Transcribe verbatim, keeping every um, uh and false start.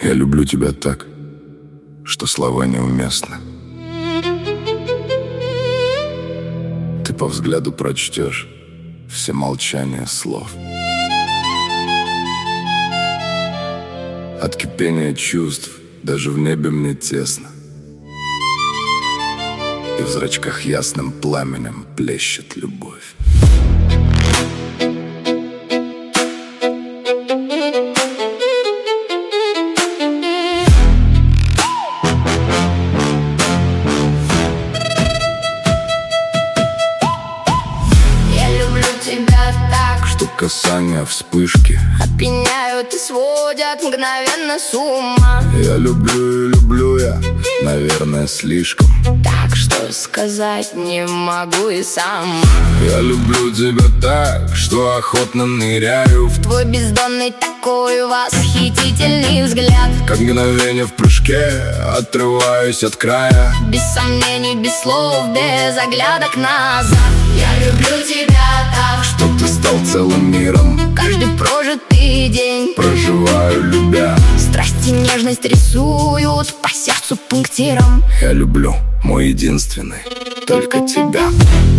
Я люблю тебя так, что слова неуместны. Ты по взгляду прочтешь все молчания слов. От кипения чувств даже в небе мне тесно, и в зрачках ясным пламенем плещет любовь. Что касания, вспышки опьяняют и сводят мгновенно с ума. Я люблю и люблю я, наверное, слишком. Так что сказать не могу и сам. Я люблю тебя так, что охотно ныряю в твой бездонный такой восхитительный взгляд. Как мгновение в прыжке отрываюсь от края. Без сомнений, без слов, без оглядок назад. Я люблю тебя так, что ты стал целым миром. Каждый прожитый день проживаю, любя. Страсть и нежность рисуют по сердцу пунктиром. Я люблю, мой единственный, только тебя.